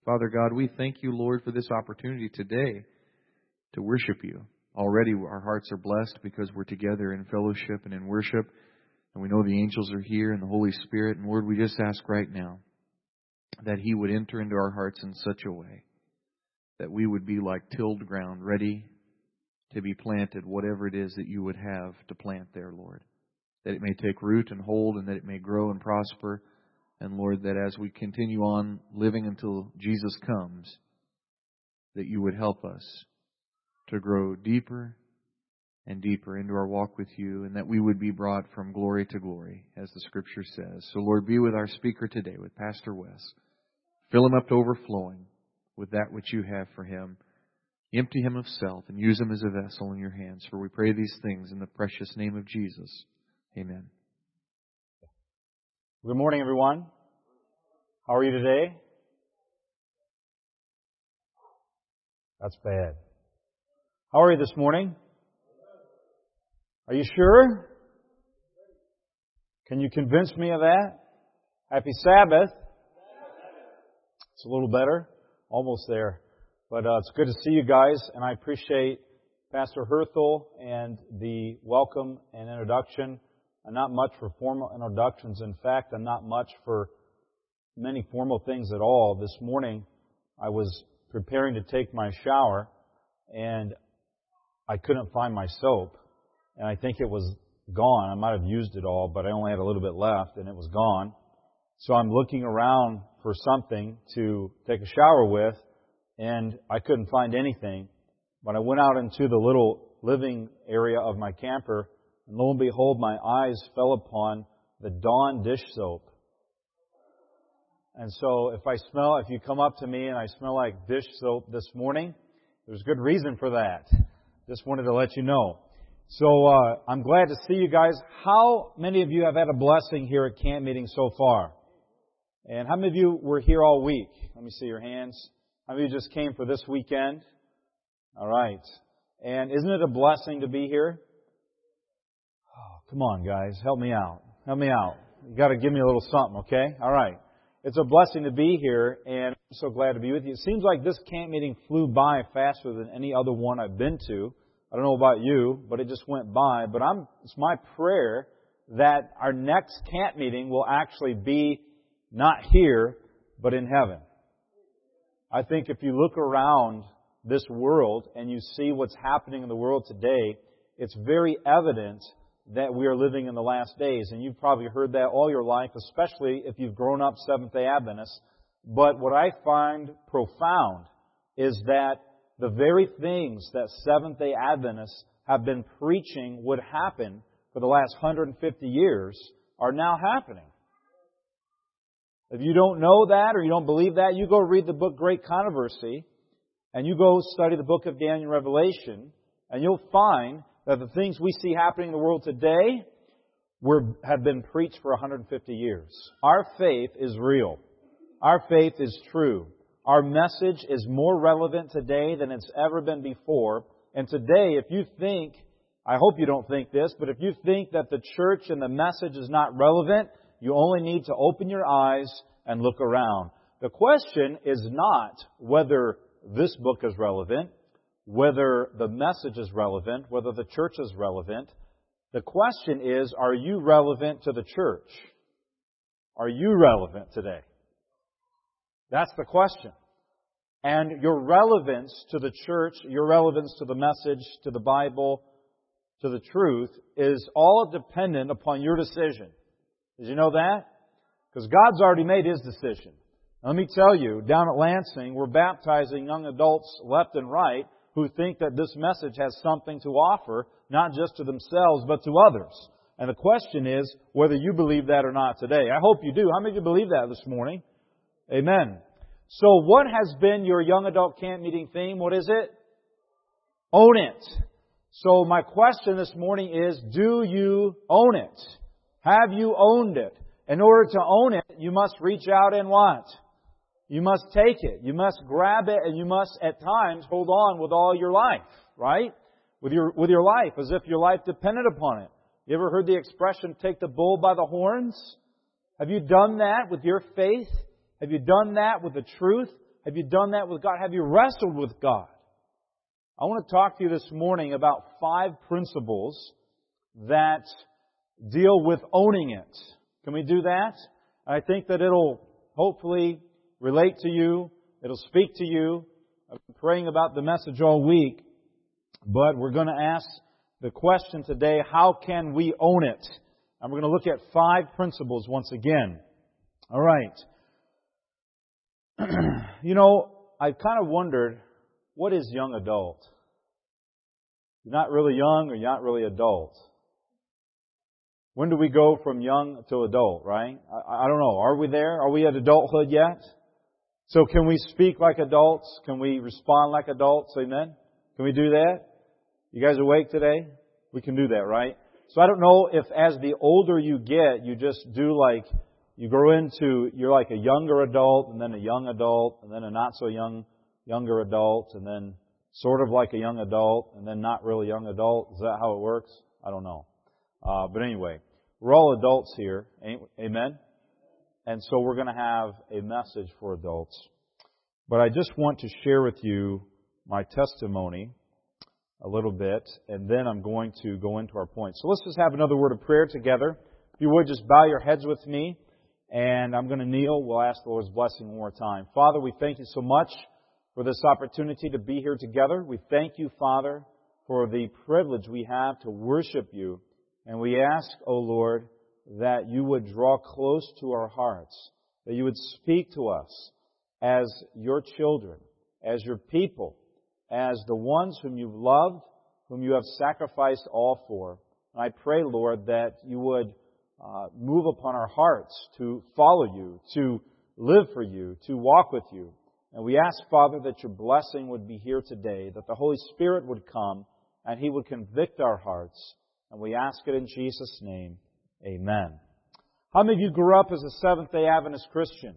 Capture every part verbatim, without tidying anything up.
Father God, we thank you, Lord, for this opportunity today to worship you. Already our hearts are blessed because we're together in fellowship and in worship. And we know the angels are here and the Holy Spirit. And Lord, we just ask right now that He would enter into our hearts in such a way that we would be like tilled ground, ready to be planted, whatever it is that you would have to plant there, Lord. That it may take root and hold and that it may grow and prosper. And Lord, that as we continue on living until Jesus comes, that you would help us to grow deeper and deeper into our walk with you, and that we would be brought from glory to glory, as the Scripture says. So Lord, be with our speaker today, with Pastor Wes. Fill him up to overflowing with that which you have for him. Empty him of self and use him as a vessel in your hands. For we pray these things in the precious name of Jesus. Amen. Good morning, everyone. How are you today? That's bad. How are you this morning? Are you sure? Can you convince me of that? Happy Sabbath. It's a little better. Almost there. But uh, it's good to see you guys, and I appreciate Pastor Herthel and the welcome and introduction. I'm not much for formal introductions. In fact, I'm not much for many formal things at all. This morning, I was preparing to take my shower, and I couldn't find my soap. And I think it was gone. I might have used it all, but I only had a little bit left, and it was gone. So I'm looking around for something to take a shower with, and I couldn't find anything. But I went out into the little living area of my camper, and lo and behold, my eyes fell upon the Dawn dish soap. And so if I smell, if you come up to me and I smell like dish soap this morning, there's good reason for that. Just wanted to let you know. So uh, I'm glad to see you guys. How many of you have had a blessing here at camp meeting so far? And how many of you were here all week? Let me see your hands. How many of you just came for this weekend? All right. And isn't it a blessing to be here? Oh, come on, guys. Help me out. Help me out. You got to give me a little something, okay? All right. It's a blessing to be here, and I'm so glad to be with you. It seems like this camp meeting flew by faster than any other one I've been to. I don't know about you, but it just went by. But I'm, it's my prayer that our next camp meeting will actually be not here, but in heaven. I think if you look around this world and you see what's happening in the world today, it's very evident that we are living in the last days. And you've probably heard that all your life, especially if you've grown up Seventh-day Adventists. But what I find profound is that the very things that Seventh-day Adventists have been preaching would happen for the last one hundred fifty years are now happening. If you don't know that or you don't believe that, you go read the book Great Controversy and you go study the book of Daniel and Revelation, and you'll find that the things we see happening in the world today were, have been preached for one hundred fifty years. Our faith is real. Our faith is true. Our message is more relevant today than it's ever been before. And today, if you think, I hope you don't think this, but if you think that the church and the message is not relevant, you only need to open your eyes and look around. The question is not whether this book is relevant, whether the message is relevant, whether the church is relevant. The question is, are you relevant to the church? Are you relevant today? That's the question. And your relevance to the church, your relevance to the message, to the Bible, to the truth, is all dependent upon your decision. Did you know that? Because God's already made His decision. Now, let me tell you, down at Lansing, we're baptizing young adults left and right who think that this message has something to offer, not just to themselves, but to others. And the question is whether you believe that or not today. I hope you do. How many of you believe that this morning? Amen. So what has been your young adult camp meeting theme? What is it? Own it. So my question this morning is, do you own it? Have you owned it? In order to own it, you must reach out and what? You must take it. You must grab it, and you must at times hold on with all your life, right? With your, with your life, as if your life depended upon it. You ever heard the expression, take the bull by the horns? Have you done that with your faith? Have you done that with the truth? Have you done that with God? Have you wrestled with God? I want to talk to you this morning about five principles that deal with owning it. Can we do that? I think that it'll hopefully relate to you. It'll speak to you. I've been praying about the message all week, but we're going to ask the question today, how can we own it? And we're going to look at five principles once again. All right. You know, I've kind of wondered, what is young adult? You're not really young or you're not really adult. When do we go from young to adult, right? I, I don't know. Are we there? Are we at adulthood yet? So can we speak like adults? Can we respond like adults? Amen? Can we do that? You guys awake today? We can do that, right? So I don't know if as the older you get, you just do like, you grow into, you're like a younger adult, and then a young adult, and then a not so young, younger adult, and then sort of like a young adult, and then not really young adult. Is that how it works? I don't know. Uh, but anyway, we're all adults here. Amen? And so we're going to have a message for adults. But I just want to share with you my testimony a little bit, and then I'm going to go into our points. So let's just have another word of prayer together. If you would, just bow your heads with me, and I'm going to kneel. We'll ask the Lord's blessing one more time. Father, we thank you so much for this opportunity to be here together. We thank you, Father, for the privilege we have to worship you. And we ask, O Lord, that you would draw close to our hearts, that you would speak to us as your children, as your people, as the ones whom you've loved, whom you have sacrificed all for. And I pray, Lord, that you would uh, move upon our hearts to follow you, to live for you, to walk with you. And we ask, Father, that your blessing would be here today, that the Holy Spirit would come and He would convict our hearts. And we ask it in Jesus' name. Amen. How many of you grew up as a Seventh-day Adventist Christian?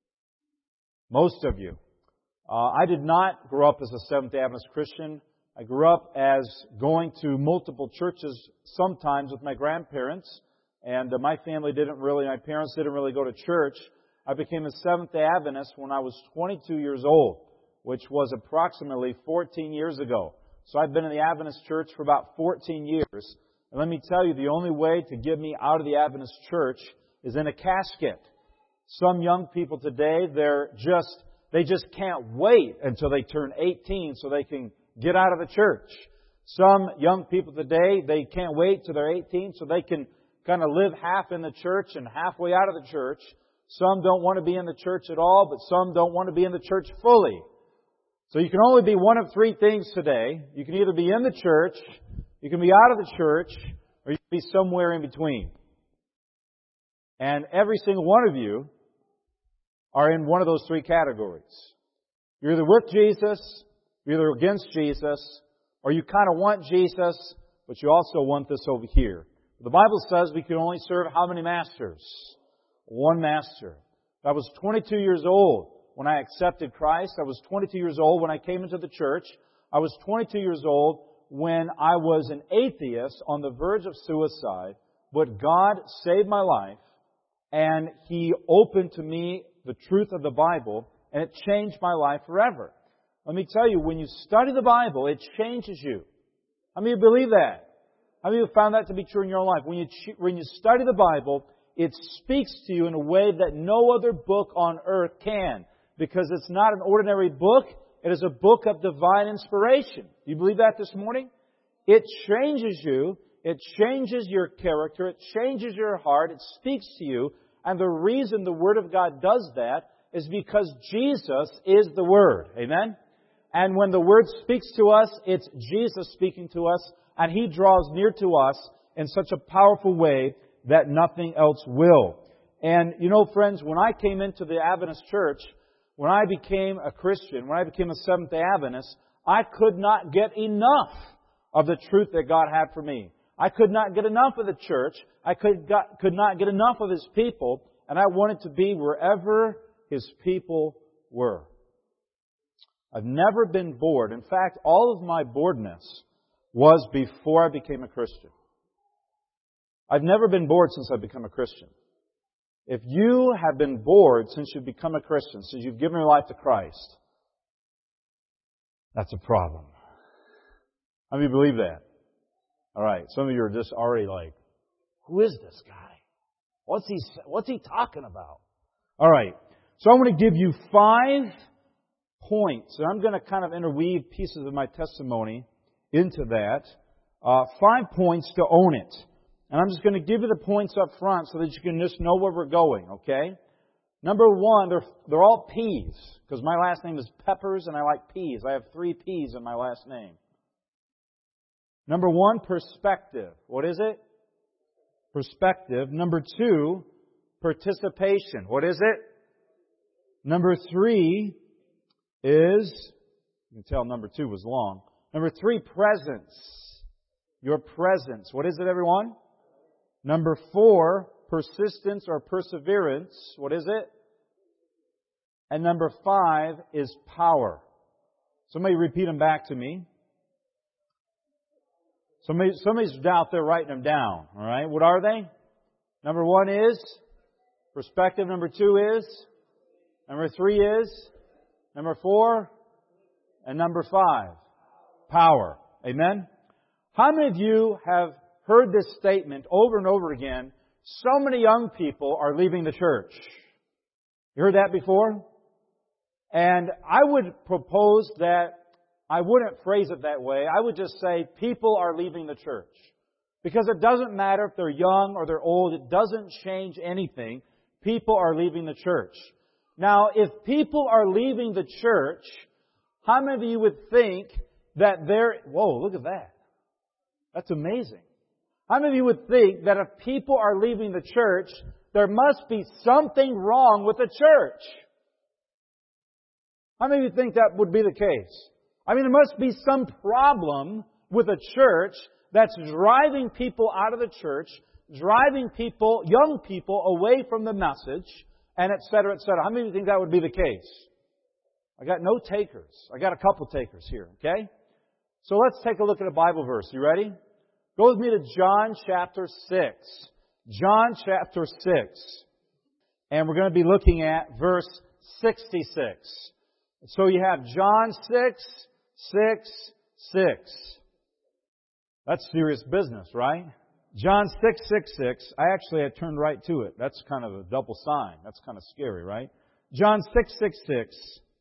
Most of you. Uh, I did not grow up as a Seventh-day Adventist Christian. I grew up as going to multiple churches sometimes with my grandparents. And uh, my family didn't really, my parents didn't really go to church. I became a Seventh-day Adventist when I was twenty-two years old, which was approximately fourteen years ago. So I've been in the Adventist church for about fourteen years. And let me tell you, the only way to get me out of the Adventist church is in a casket. Some young people today, they're just, they just can't wait until they turn eighteen so they can get out of the church. Some young people today, they can't wait till they're eighteen so they can kind of live half in the church and halfway out of the church. Some don't want to be in the church at all, but some don't want to be in the church fully. So you can only be one of three things today. You can either be in the church, you can be out of the church, or you can be somewhere in between. And every single one of you are in one of those three categories. You're either with Jesus, you're either against Jesus, or you kind of want Jesus, but you also want this over here. The Bible says we can only serve how many masters? One master. I was twenty-two years old when I accepted Christ. I was twenty-two years old when I came into the church. I was twenty-two years old when I was an atheist on the verge of suicide. But God saved my life, and He opened to me the truth of the Bible, and it changed my life forever. Let me tell you, when you study the Bible, it changes you. How many of you believe that? How many of you found that to be true in your life? When you, when you study the Bible, it speaks to you in a way that no other book on earth can. Because it's not an ordinary book. It is a book of divine inspiration. Do you believe that this morning? It changes you. It changes your character. It changes your heart. It speaks to you. And the reason the Word of God does that is because Jesus is the Word. Amen? And when the Word speaks to us, it's Jesus speaking to us. And He draws near to us in such a powerful way that nothing else will. And you know, friends, when I came into the Adventist church, when I became a Christian, when I became a Seventh-day Adventist, I could not get enough of the truth that God had for me. I could not get enough of the church. I could, got, could not get enough of His people. And I wanted to be wherever His people were. I've never been bored. In fact, all of my boredness was before I became a Christian. I've never been bored since I've become a Christian. If you have been bored since you've become a Christian, since you've given your life to Christ, That's a problem. How many believe that? All right. Some of you are just already like, who is this guy? What's he, what's he talking about? All right. So I'm going to give you five points, and I'm going to kind of interweave pieces of my testimony into that. Uh, five points to own it. And I'm just going to give you the points up front so that you can just know where we're going, okay? Number one, they're, they're all P's, because my last name is Peppers and I like P's. I have three P's in my last name. Number one, perspective. What is it? Perspective. Number two, participation. What is it? Number three is, you can tell number two was long. Number three, presence. Your presence. What is it, everyone? Number four, persistence or perseverance. What is it? And number five is power. Somebody repeat them back to me. Somebody, somebody's out there writing them down. All right. What are they? Number one is perspective. Number two is. Number three is. Number four. And number five, power. Amen? How many of you have heard this statement over and over again? So many young people are leaving the church. You heard that before? And I would propose that I wouldn't phrase it that way. I would just say people are leaving the church. Because it doesn't matter if they're young or they're old. It doesn't change anything. People are leaving the church. Now, if people are leaving the church, how many of you would think that they're... Whoa, look at that. That's amazing. How many of you would think that if people are leaving the church, there must be something wrong with the church? How many of you think that would be the case? I mean, there must be some problem with a church that's driving people out of the church, driving people, young people, away from the message, and et cetera, et cetera. How many of you think that would be the case? I got no takers. I got a couple takers here, okay? So let's take a look at a Bible verse. You ready? Go with me to John chapter six. John chapter six. And we're going to be looking at verse sixty-six. So you have John six, six, six. That's serious business, right? John six, six, six. I actually had turned right to it. That's kind of a double sign. That's kind of scary, right? John six, six, six.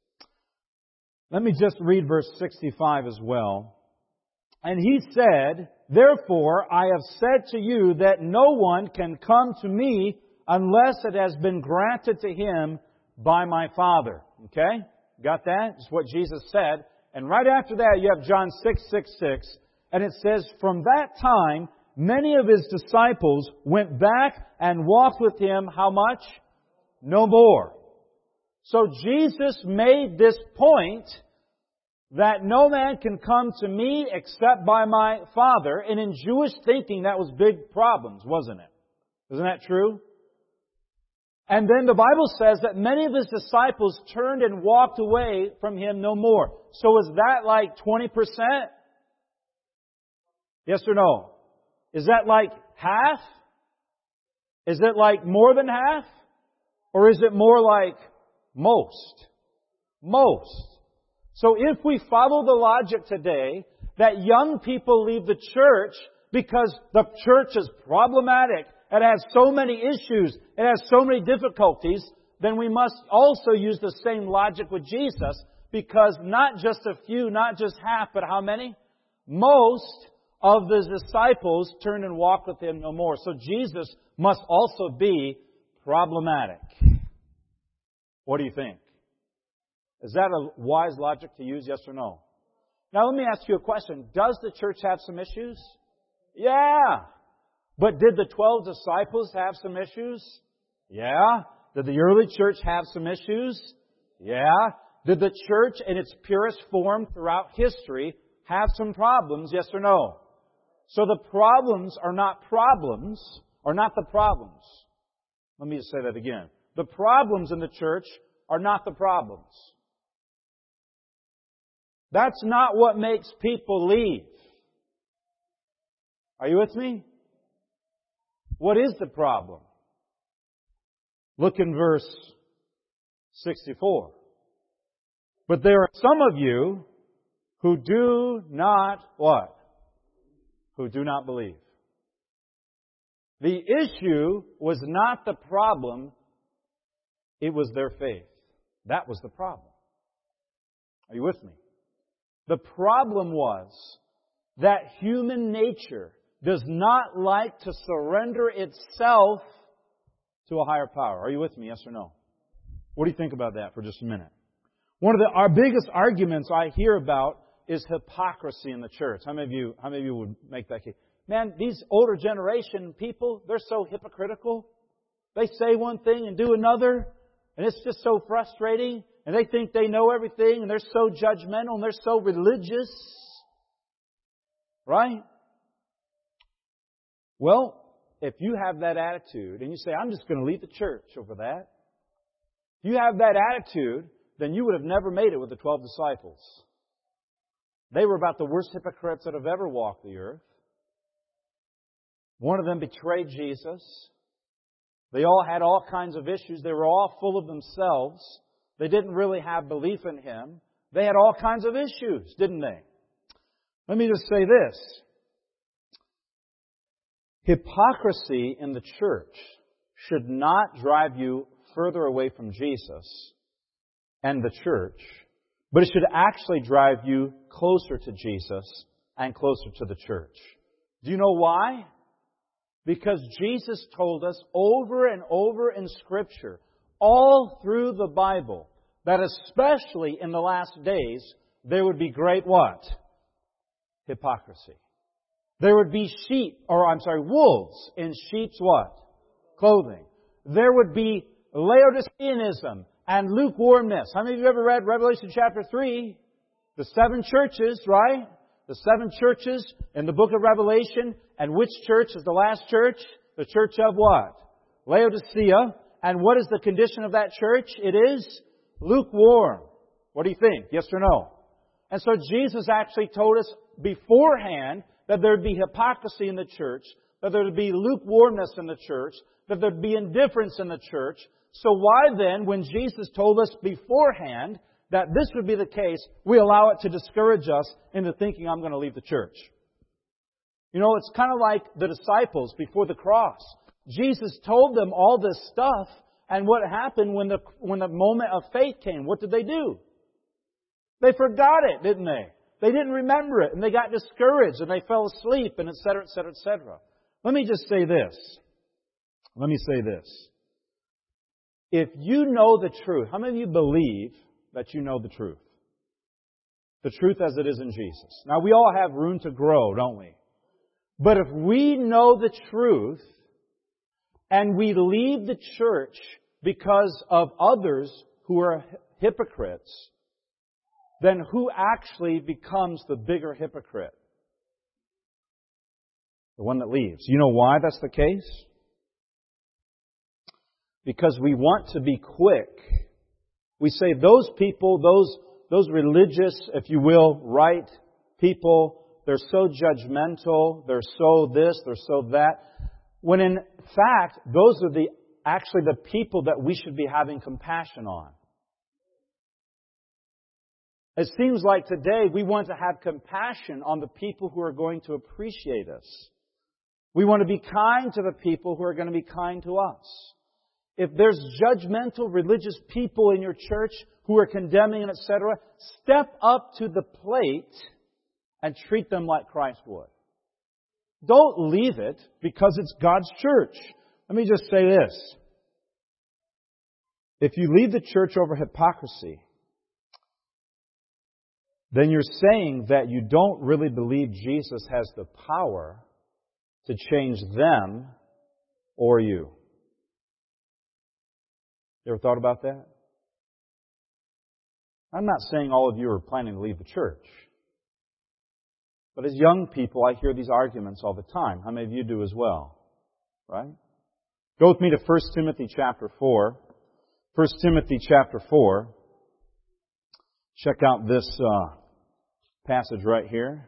Let me just read verse sixty-five as well. And he said, therefore I have said to you that no one can come to me unless it has been granted to him by my Father. Okay? Got that? It's what Jesus said. And right after that you have John six, six, six. And it says, from that time many of his disciples went back and walked with him how much? No more. So Jesus made this point that no man can come to me except by my Father. And in Jewish thinking, that was big problems, wasn't it? Isn't that true? And then the Bible says that many of his disciples turned and walked away from him no more. So is that like twenty percent? Yes or no? Is that like half? Is it like more than half? Or is it more like most? Most. So if we follow the logic today that young people leave the church because the church is problematic, it has so many issues, it has so many difficulties, then we must also use the same logic with Jesus, because not just a few, not just half, but how many? Most of the disciples turned and walked with him no more. So Jesus must also be problematic. What do you think? Is that a wise logic to use, yes or no? Now let me ask you a question. Does the church have some issues? Yeah. But did the twelve disciples have some issues? Yeah. Did the early church have some issues? Yeah. Did the church in its purest form throughout history have some problems, yes or no? So the problems are not problems, are not the problems. Let me just say that again. The problems in the church are not the problems. That's not what makes people leave. Are you with me? What is the problem? Look in verse sixty-four. But there are some of you who do not what? Who do not believe. The issue was not the problem, it was their faith. That was the problem. Are you with me? The problem was that human nature does not like to surrender itself to a higher power. Are you with me? Yes or no? What do you think about that for just a minute? One of the, our biggest arguments I hear about is hypocrisy in the church. How many of you, how many of you would make that case? Man, these older generation people, they're so hypocritical. They say one thing and do another, and it's just so frustrating. And they think they know everything, and they're so judgmental, and they're so religious. Right? Well, if you have that attitude, and you say, I'm just going to leave the church over that. If you have that attitude, then you would have never made it with the twelve disciples. They were about the worst hypocrites that have ever walked the earth. One of them betrayed Jesus. They all had all kinds of issues. They were all full of themselves. They didn't really have belief in Him. They had all kinds of issues, didn't they? Let me just say this. Hypocrisy in the church should not drive you further away from Jesus and the church, but it should actually drive you closer to Jesus and closer to the church. Do you know why? Because Jesus told us over and over in Scripture, all through the Bible, that especially in the last days, there would be great what? Hypocrisy. There would be sheep, or I'm sorry, wolves in sheep's what? Clothing. There would be Laodiceanism and lukewarmness. How many of you ever read Revelation chapter three? The seven churches, right? The seven churches in the book of Revelation. And which church is the last church? The church of what? Laodicea. And what is the condition of that church? It is lukewarm. What do you think? Yes or no? And so Jesus actually told us beforehand that there would be hypocrisy in the church, that there would be lukewarmness in the church, that there would be indifference in the church. So why then, when Jesus told us beforehand that this would be the case, we allow it to discourage us into thinking, I'm going to leave the church? You know, it's kind of like the disciples before the cross. Jesus told them all this stuff, and what happened when the when the moment of faith came? What did they do? They forgot it, didn't they? They didn't remember it, and they got discouraged, and they fell asleep, and et cetera, et cetera, et cetera. Let me just say this. Let me say this. If you know the truth, how many of you believe that you know the truth? The truth as it is in Jesus. Now, we all have room to grow, don't we? But if we know the truth, and we leave the church because of others who are hypocrites, then who actually becomes the bigger hypocrite? The one that leaves. You know why that's the case? Because we want to be quick. We say those people, those, those religious, if you will, right people, they're so judgmental, they're so this, they're so that. When in fact, those are the actually the people that we should be having compassion on. It seems like today we want to have compassion on the people who are going to appreciate us. We want to be kind to the people who are going to be kind to us. If there's judgmental religious people in your church who are condemning and et cetera, step up to the plate and treat them like Christ would. Don't leave it because it's God's church. Let me just say this. If you leave the church over hypocrisy, then you're saying that you don't really believe Jesus has the power to change them or you. You ever thought about that? I'm not saying all of you are planning to leave the church. But as young people, I hear these arguments all the time. How many of you do as well? Right? Go with me to First Timothy chapter four. First Timothy chapter four. Check out this uh, passage right here.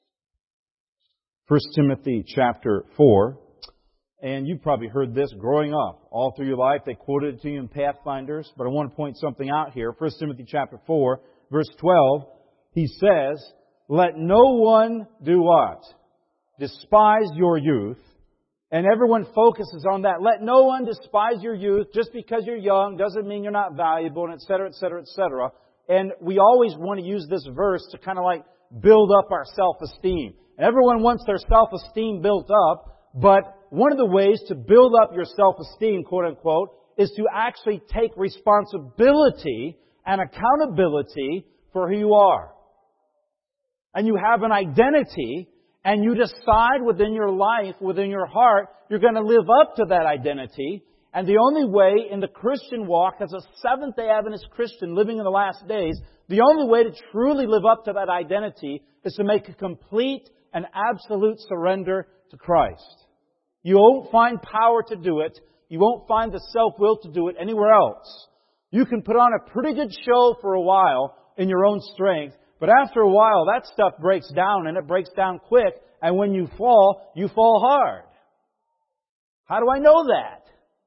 First Timothy chapter four. And you've probably heard this growing up. All through your life, they quoted it to you in Pathfinders. But I want to point something out here. First Timothy chapter four, verse twelve. He says, let no one do what? Despise your youth. And everyone focuses on that. Let no one despise your youth. Just because you're young doesn't mean you're not valuable, and et cetera, et cetera, et cetera. And we always want to use this verse to kind of like build up our self-esteem. And everyone wants their self-esteem built up, but one of the ways to build up your self-esteem, quote unquote, is to actually take responsibility and accountability for who you are. And you have an identity, and you decide within your life, within your heart, you're going to live up to that identity. And the only way in the Christian walk, as a Seventh-day Adventist Christian living in the last days, the only way to truly live up to that identity is to make a complete and absolute surrender to Christ. You won't find power to do it. You won't find the self-will to do it anywhere else. You can put on a pretty good show for a while in your own strength, but after a while that stuff breaks down, and it breaks down quick, and when you fall, you fall hard. How do I know that?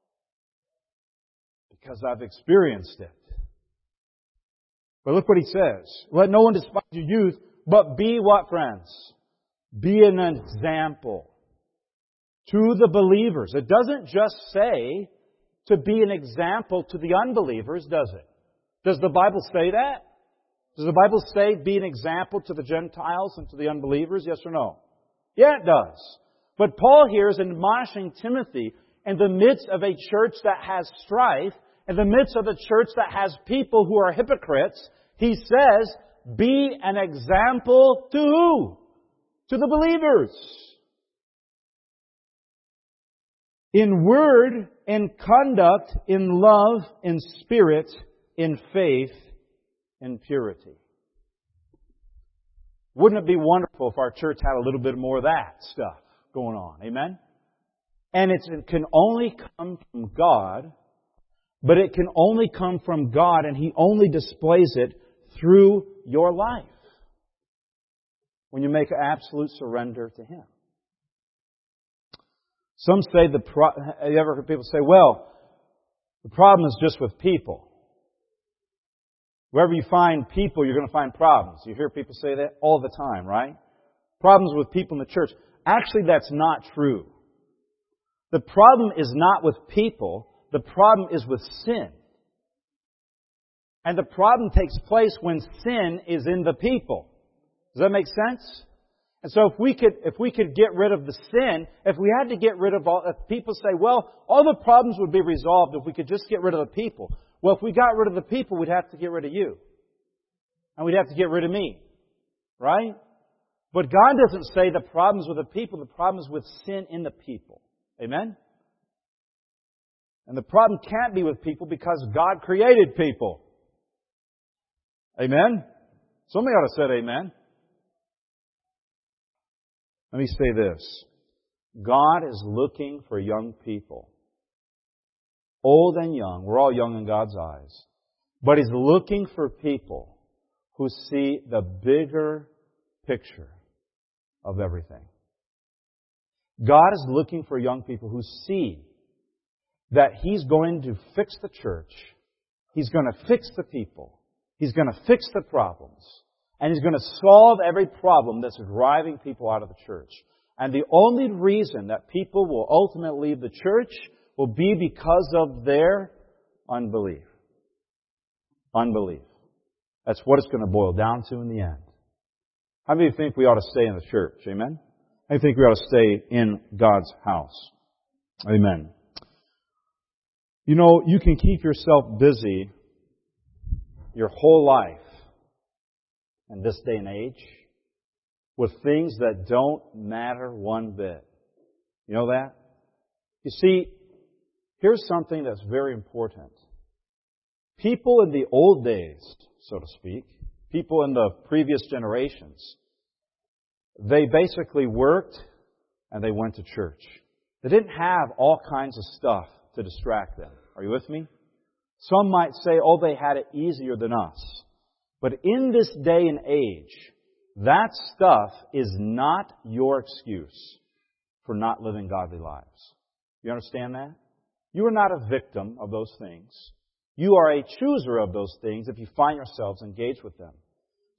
Because I've experienced it. But look what he says. Let no one despise your youth, but be what, friends? Be an example to the believers. It doesn't just say to be an example to the unbelievers, does it? Does the Bible say that? Does the Bible say be an example to the Gentiles and to the unbelievers? Yes or no? Yeah, it does. But Paul here is admonishing Timothy in the midst of a church that has strife, in the midst of a church that has people who are hypocrites. He says, be an example to who? To the believers. In word, in conduct, in love, in spirit, in faith, in purity. Wouldn't it be wonderful if our church had a little bit more of that stuff going on? Amen? And it's, it can only come from God, but it can only come from God, and He only displays it through your life. When you make an absolute surrender to Him. Some say the pro- have you ever heard people say, well, the problem is just with people. Wherever you find people, you're going to find problems. You hear people say that all the time, right? Problems with people in the church. Actually, that's not true. The problem is not with people. The problem is with sin. And the problem takes place when sin is in the people. Does that make sense? And so if we could, if we could get rid of the sin, if we had to get rid of all, if people say, well, all the problems would be resolved if we could just get rid of the people. Well, if we got rid of the people, we'd have to get rid of you. And we'd have to get rid of me. Right? But God doesn't say the problem's with the people, the problem is with sin in the people. Amen? And the problem can't be with people because God created people. Amen? Somebody ought to say amen. Let me say this. God is looking for young people. Old and young. We're all young in God's eyes. But He's looking for people who see the bigger picture of everything. God is looking for young people who see that He's going to fix the church. He's going to fix the people. He's going to fix the problems. And He's going to solve every problem that's driving people out of the church. And the only reason that people will ultimately leave the church will be because of their unbelief. Unbelief. That's what it's going to boil down to in the end. How many think we ought to stay in the church? Amen? How many think we ought to stay in God's house? Amen. You know, you can keep yourself busy your whole life in this day and age with things that don't matter one bit. You know that? You see, here's something that's very important. People in the old days, so to speak, people in the previous generations, they basically worked and they went to church. They didn't have all kinds of stuff to distract them. Are you with me? Some might say, oh, they had it easier than us. But in this day and age, that stuff is not your excuse for not living godly lives. You understand that? You are not a victim of those things. You are a chooser of those things if you find yourselves engaged with them.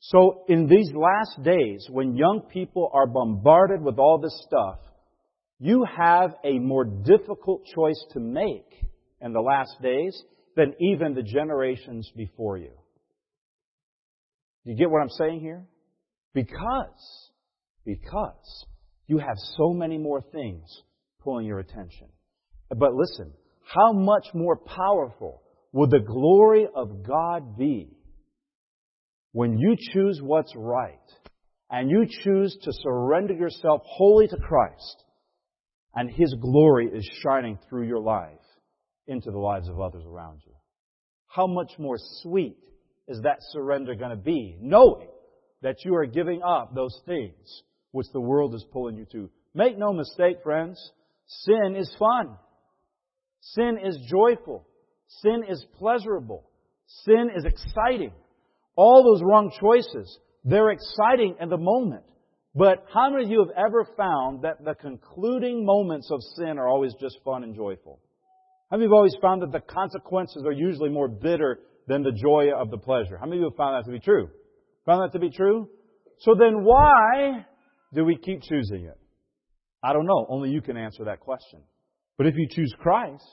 So in these last days, when young people are bombarded with all this stuff, you have a more difficult choice to make in the last days than even the generations before you. You get what I'm saying here? Because, because you have so many more things pulling your attention. But listen, how much more powerful will the glory of God be when you choose what's right and you choose to surrender yourself wholly to Christ and His glory is shining through your life into the lives of others around you? How much more sweet is that surrender going to be, knowing that you are giving up those things which the world is pulling you to? Make no mistake, friends, sin is fun. Sin is joyful. Sin is pleasurable. Sin is exciting. All those wrong choices, they're exciting in the moment. But how many of you have ever found that the concluding moments of sin are always just fun and joyful? How many of you have always found that the consequences are usually more bitter than the joy of the pleasure? How many of you have found that to be true? Found that to be true? So then why do we keep choosing it? I don't know. Only you can answer that question. But if you choose Christ,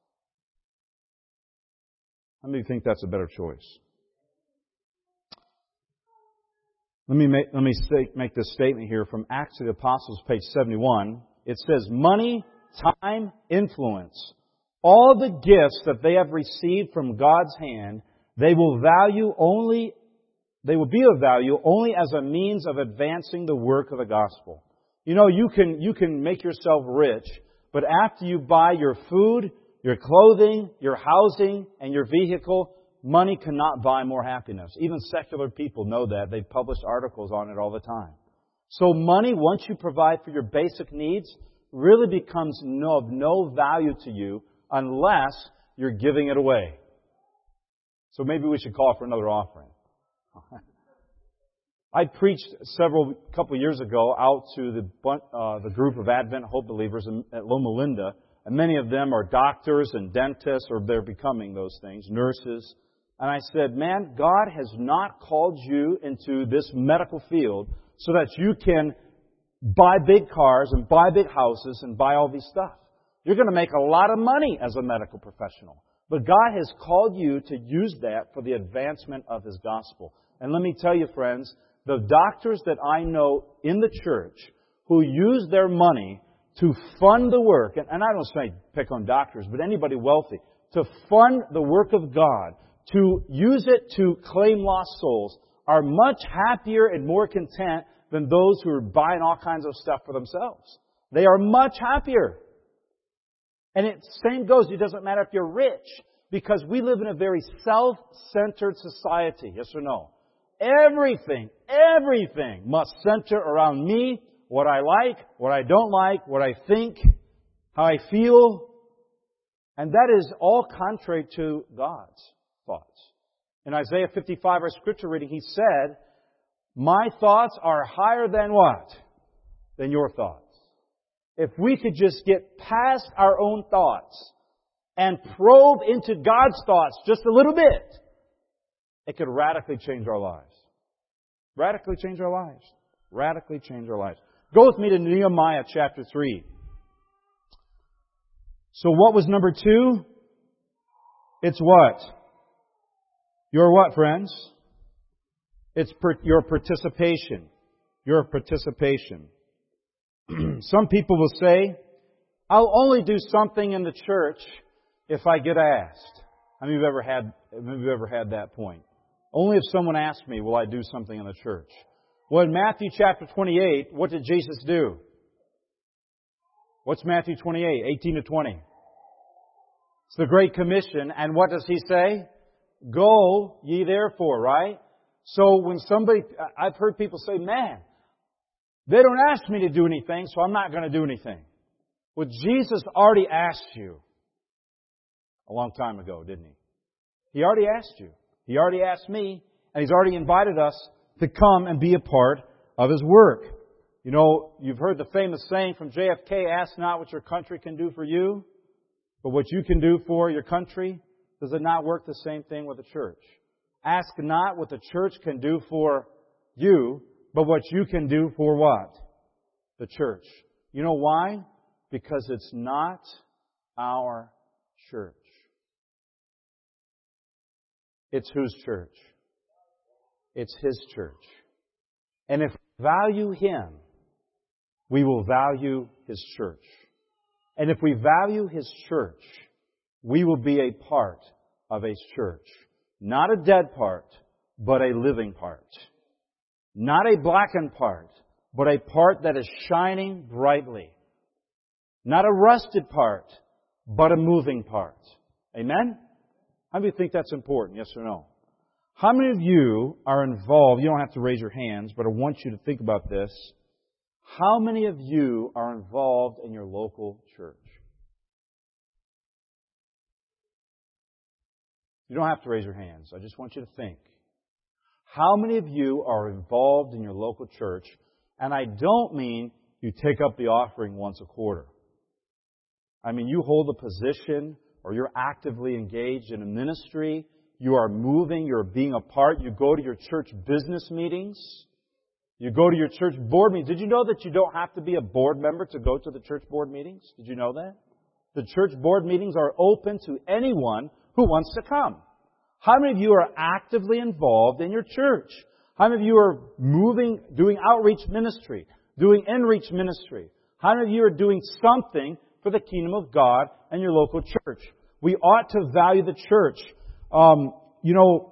how many think that's a better choice? Let me make, let me say, make this statement here from Acts of the Apostles, page seventy-one. It says, money, time, influence, all the gifts that they have received from God's hand, they will value only, they will be of value only as a means of advancing the work of the gospel. You know, you can, you can make yourself rich, but after you buy your food, your clothing, your housing, and your vehicle, money cannot buy more happiness. Even secular people know that. They've published articles on it all the time. So money, once you provide for your basic needs, really becomes no, of no value to you unless you're giving it away. So maybe we should call for another offering. I preached several, couple years ago out to the uh, the group of Advent Hope believers in, at Loma Linda, and many of them are doctors and dentists, or they're becoming those things, nurses. And I said, man, God has not called you into this medical field so that you can buy big cars and buy big houses and buy all these stuff. You're going to make a lot of money as a medical professional. But God has called you to use that for the advancement of His gospel. And let me tell you, friends, the doctors that I know in the church who use their money to fund the work, and I don't say pick on doctors, but anybody wealthy, to fund the work of God, to use it to claim lost souls, are much happier and more content than those who are buying all kinds of stuff for themselves. They are much happier. And it same goes, it doesn't matter if you're rich, because we live in a very self-centered society, yes or no? Everything, everything must center around me, what I like, what I don't like, what I think, how I feel. And that is all contrary to God's thoughts. In Isaiah fifty-five, our scripture reading, He said, my thoughts are higher than what? Than your thoughts. If we could just get past our own thoughts and probe into God's thoughts just a little bit, it could radically change our lives. Radically change our lives. Radically change our lives. Go with me to Nehemiah chapter three. So what was number two? It's what? Your what, friends? It's per, your participation. Your participation. Some people will say, I'll only do something in the church if I get asked. How many of you have ever had, have you ever had that point? Only if someone asks me will I do something in the church. Well, in Matthew chapter twenty-eight, what did Jesus do? What's Matthew twenty-eight, eighteen to twenty? It's the Great Commission, and what does He say? Go ye therefore, right? So when somebody, I've heard people say, man, they don't ask me to do anything, so I'm not going to do anything. Well, Jesus already asked you a long time ago, didn't He? He already asked you. He already asked me, and He's already invited us to come and be a part of His work. You know, you've heard the famous saying from J F K, ask not what your country can do for you, but what you can do for your country. Does it not work the same thing with the church? Ask not what the church can do for you, but what you can do for what? The church. You know why? Because it's not our church. It's whose church? It's His church. And if we value Him, we will value His church. And if we value His church, we will be a part of a church. Not a dead part, but a living part. Not a blackened part, but a part that is shining brightly. Not a rusted part, but a moving part. Amen? How many think that's important? Yes or no? How many of you are involved? You don't have to raise your hands, but I want you to think about this. How many of you are involved in your local church? You don't have to raise your hands. I just want you to think. How many of you are involved in your local church? And I don't mean you take up the offering once a quarter. I mean you hold a position or you're actively engaged in a ministry. You are moving. You're being a part. You go to your church business meetings. You go to your church board meetings. Did you know that you don't have to be a board member to go to the church board meetings? Did you know that? The church board meetings are open to anyone who wants to come. How many of you are actively involved in your church? How many of you are moving, doing outreach ministry, doing in-reach ministry? How many of you are doing something for the kingdom of God and your local church? We ought to value the church. Um, you know,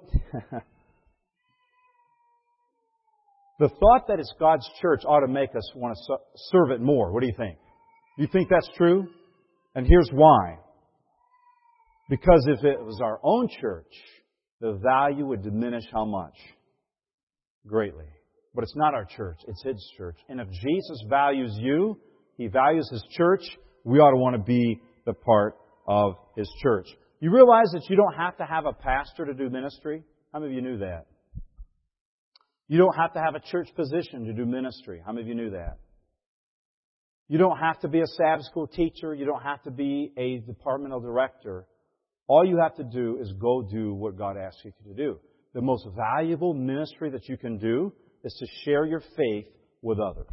the thought that it's God's church ought to make us want to serve it more. What do you think? Do you think that's true? And here's why. Because if it was our own church, the value would diminish how much? Greatly. But it's not our church. It's His church. And if Jesus values you, He values His church, we ought to want to be the part of His church. You realize that you don't have to have a pastor to do ministry? How many of you knew that? You don't have to have a church position to do ministry. How many of you knew that? You don't have to be a Sabbath school teacher. You don't have to be a departmental director. All you have to do is go do what God asks you to do. The most valuable ministry that you can do is to share your faith with others.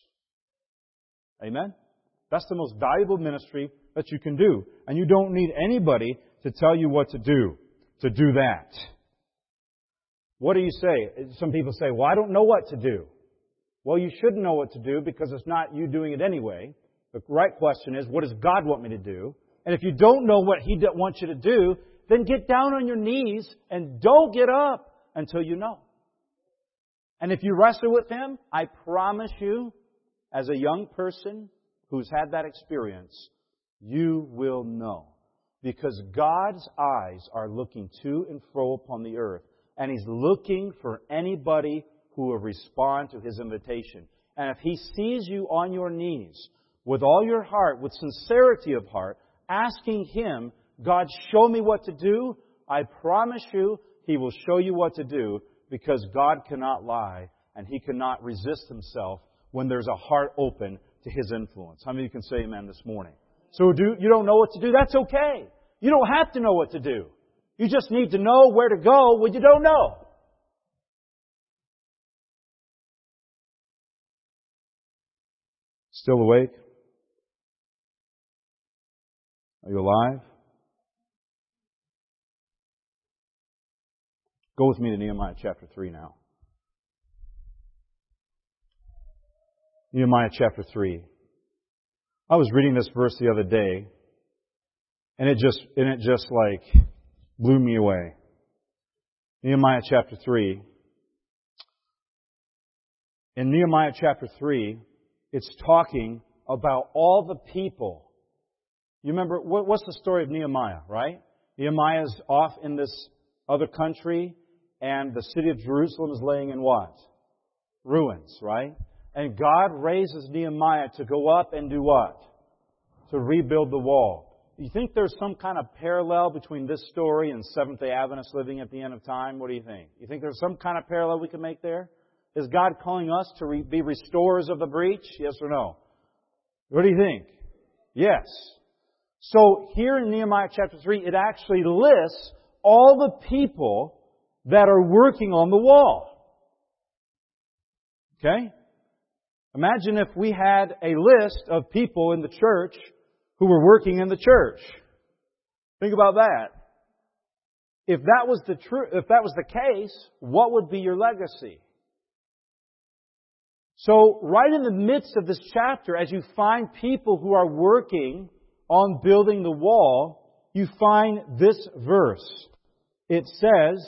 Amen? That's the most valuable ministry that you can do. And you don't need anybody to tell you what to do, to do that. What do you say? Some people say, well, I don't know what to do. Well, you shouldn't know what to do because it's not you doing it anyway. The right question is, what does God want me to do? And if you don't know what He wants you to do, then get down on your knees and don't get up until you know. And if you wrestle with Him, I promise you, as a young person who's had that experience, you will know. Because God's eyes are looking to and fro upon the earth. And He's looking for anybody who will respond to His invitation. And if He sees you on your knees, with all your heart, with sincerity of heart, asking Him, God, show me what to do, I promise you, He will show you what to do, because God cannot lie and He cannot resist Himself when there's a heart open to His influence. How many of you can say amen this morning? So do you don't know what to do? That's okay. You don't have to know what to do. You just need to know where to go when you don't know. Still awake? Are you alive? Go with me to Nehemiah chapter three now. Nehemiah chapter three. I was reading this verse the other day, and it just and it just like blew me away. Nehemiah chapter three. In Nehemiah chapter three, it's talking about all the people. You remember, what, what's the story of Nehemiah, right? Nehemiah's off in this other country, and the city of Jerusalem is laying in what? Ruins, right? And God raises Nehemiah to go up and do what? To rebuild the wall. You think there's some kind of parallel between this story and Seventh-day Adventists living at the end of time? What do you think? You think there's some kind of parallel we can make there? Is God calling us to re- be restorers of the breach? Yes or no? What do you think? Yes. So here in Nehemiah chapter three, it actually lists all the people that are working on the wall. Okay? Imagine if we had a list of people in the church who were working in the church. Think about that. If that was the true, if that was the case, what would be your legacy? So, right in the midst of this chapter, as you find people who are working on building the wall, you find this verse. It says,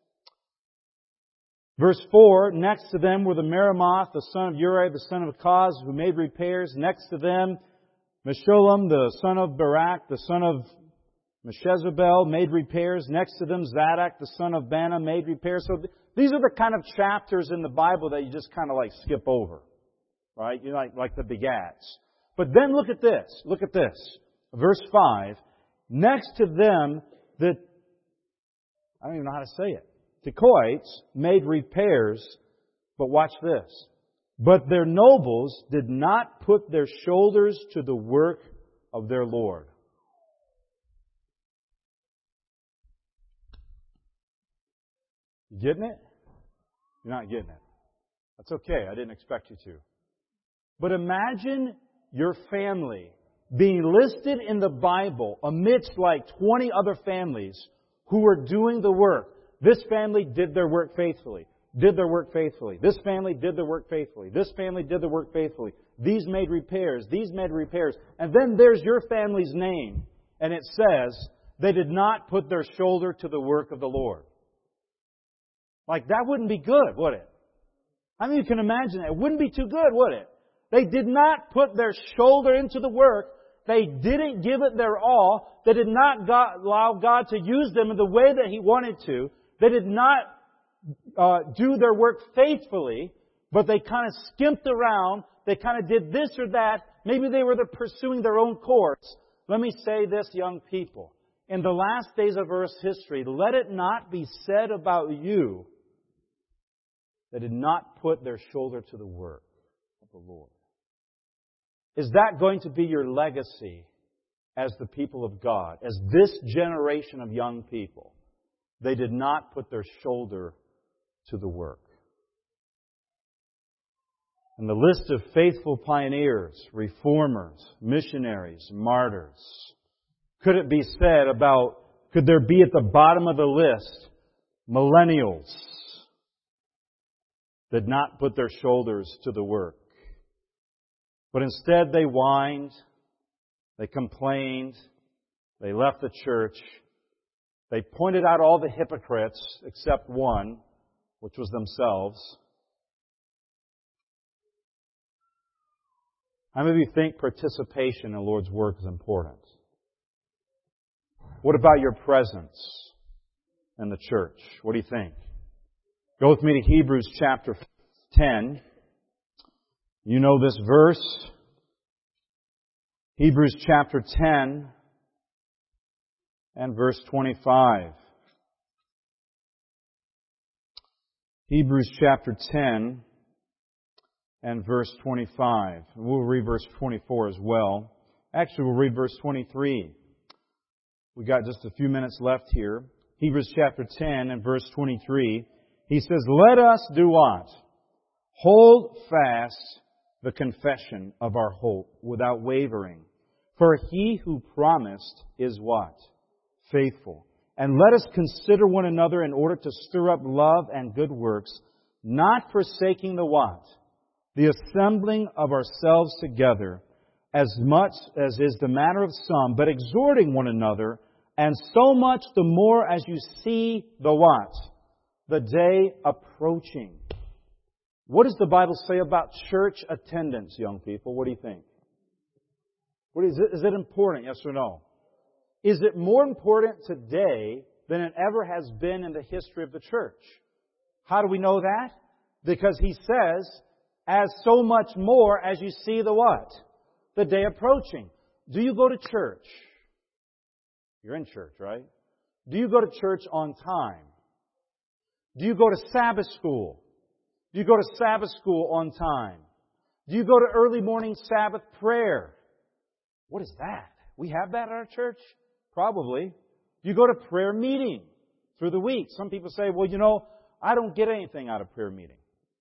verse four, next to them were the Meremoth, the son of Uriah, the son of Koz, who made repairs. Next to them, Meshullam, the son of Barak, the son of Meshezabel, made repairs. Next to them, Zadok, the son of Bana, made repairs. So th- these are the kind of chapters in the Bible that you just kind of like skip over. Right? You like, like the begats. But then look at this. Look at this. Verse five. Next to them, the, I don't even know how to say it. Tekoites made repairs. But watch this. But their nobles did not put their shoulders to the work of their Lord. You getting it? You're not getting it. That's okay. I didn't expect you to. But imagine your family being listed in the Bible amidst like twenty other families who were doing the work. This family did their work faithfully. Did their work faithfully. This family did their work faithfully. This family did their work faithfully. These made repairs. These made repairs. And then there's your family's name. And it says, they did not put their shoulder to the work of the Lord. Like, that wouldn't be good, would it? I mean, you can imagine that. It wouldn't be too good, would it? They did not put their shoulder into the work. They didn't give it their all. They did not God, allow God to use them in the way that He wanted to. They did not uh, do their work faithfully, but they kind of skimped around. They kind of did this or that. Maybe they were pursuing their own course. Let me say this, young people. In the last days of Earth's history, let it not be said about you that did not put their shoulder to the work of the Lord. Is that going to be your legacy as the people of God, as this generation of young people? They did not put their shoulder to the work. And the list of faithful pioneers, reformers, missionaries, martyrs, could it be said about, could there be at the bottom of the list, millennials did not put their shoulders to the work? But instead they whined, they complained, they left the church, they pointed out all the hypocrites except one, which was themselves. How many of you think participation in the Lord's work is important? What about your presence in the church? What do you think? Go with me to Hebrews chapter ten. You know this verse. Hebrews chapter ten and verse twenty-five. Hebrews chapter ten and verse twenty-five. We'll read verse twenty-four as well. Actually, we'll read verse twenty-three. We got just a few minutes left here. Hebrews chapter ten and verse twenty-three. He says, let us do what? Hold fast the confession of our hope without wavering. For He who promised is what? Faithful. And let us consider one another in order to stir up love and good works, not forsaking the what? The assembling of ourselves together, as much as is the manner of some, but exhorting one another, and so much the more as you see the what? The day approaching. What does the Bible say about church attendance, young people? What do you think? What is it? Is it important? Yes or no? Is it more important today than it ever has been in the history of the church? How do we know that? Because He says, as so much more as you see the what? The day approaching. Do you go to church? You're in church, right? Do you go to church on time? Do you go to Sabbath school? Do you go to Sabbath school on time? Do you go to early morning Sabbath prayer? What is that? We have that at our church? Probably. Do you go to prayer meeting through the week? Some people say, well, you know, I don't get anything out of prayer meeting.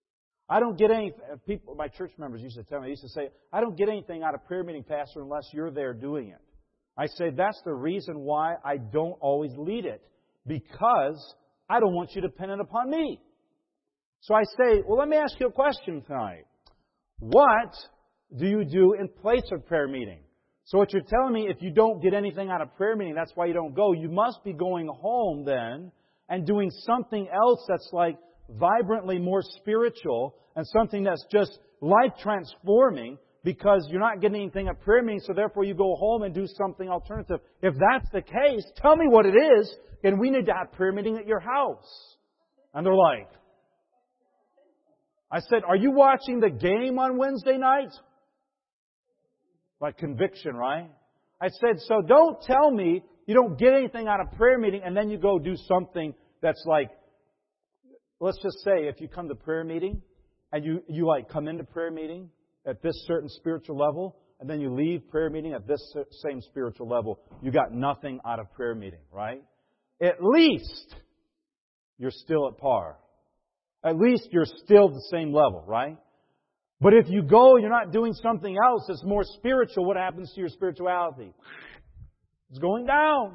I don't get any, people, my church members used to tell me, they used to say, I don't get anything out of prayer meeting, Pastor, unless you're there doing it. I say, that's the reason why I don't always lead it. Because I don't want you dependent upon me. So I say, well, let me ask you a question tonight. What do you do in place of prayer meeting? So what you're telling me, if you don't get anything out of prayer meeting, that's why you don't go. You must be going home then and doing something else that's like vibrantly more spiritual and something that's just life transforming because you're not getting anything at prayer meeting, so therefore you go home and do something alternative. If that's the case, tell me what it is, and we need to have prayer meeting at your house. And they're like, I said, are you watching the game on Wednesday night? Like conviction, right? I said, so don't tell me you don't get anything out of prayer meeting and then you go do something that's like, let's just say if you come to prayer meeting and you, you like come into prayer meeting at this certain spiritual level and then you leave prayer meeting at this same spiritual level, you got nothing out of prayer meeting, right? At least you're still at par. At least you're still the same level, right? But if you go and you're not doing something else that's more spiritual, what happens to your spirituality? It's going down.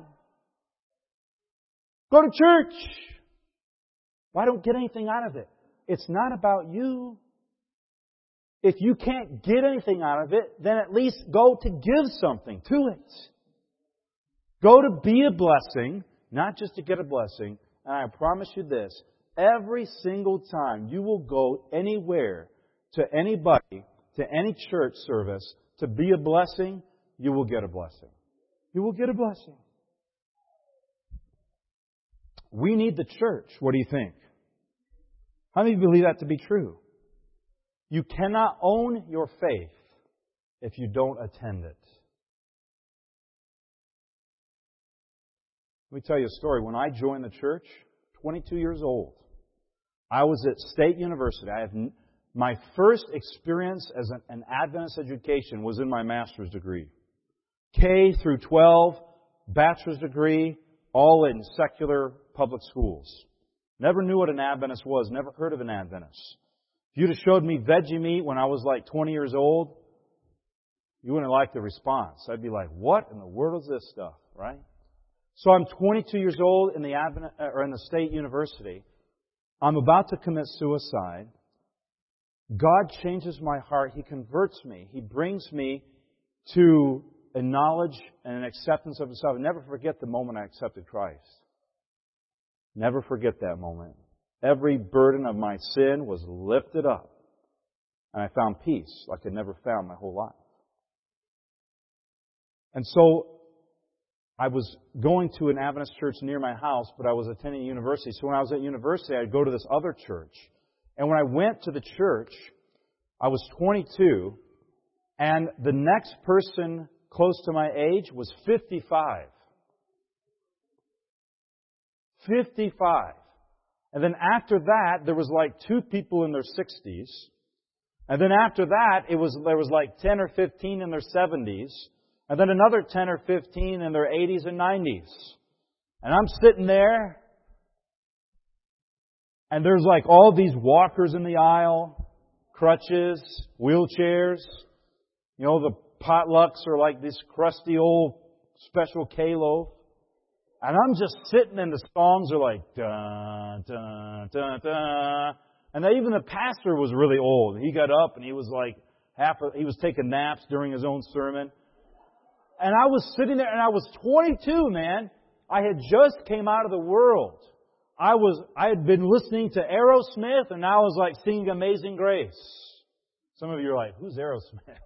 Go to church. Why don't get anything out of it? It's not about you. If you can't get anything out of it, then at least go to give something to it. Go to be a blessing, not just to get a blessing. And I promise you this, every single time you will go anywhere, to anybody, to any church service, to be a blessing, you will get a blessing. You will get a blessing. We need the church. What do you think? How many believe that to be true? You cannot own your faith if you don't attend it. Let me tell you a story. When I joined the church, twenty-two years old, I was at State University. I have my first experience as an, an Adventist education was in my master's degree. K through twelve, bachelor's degree, all in secular public schools. Never knew what an Adventist was. Never heard of an Adventist. If you'd have showed me veggie meat when I was like twenty years old, you wouldn't have liked the response. I'd be like, what in the world is this stuff, right? So I'm twenty-two years old in the Advent, or in the State University. I'm about to commit suicide. God changes my heart. He converts me. He brings me to a knowledge and an acceptance of Himself. Never forget the moment I accepted Christ. Never forget that moment. Every burden of my sin was lifted up. And I found peace like I'd never found my whole life. And so I was going to an Adventist church near my house, but I was attending university. So when I was at university, I'd go to this other church. And when I went to the church, I was twenty-two, and the next person close to my age was fifty-five. fifty-five. And then after that, there was like two people in their sixties. And then after that, it was there was like ten or fifteen in their seventies. And then another ten or fifteen in their eighties and nineties. And I'm sitting there, and there's like all these walkers in the aisle, crutches, wheelchairs. You know, the potlucks are like this crusty old special K-loaf. And I'm just sitting and the songs are like, da, da, da, da. And then even the pastor was really old. He got up and he was like, half a, he was taking naps during his own sermon. And I was sitting there and I was twenty-two, man. I had just came out of the world. I was, I had been listening to Aerosmith and now I was like singing Amazing Grace. Some of you are like, who's Aerosmith?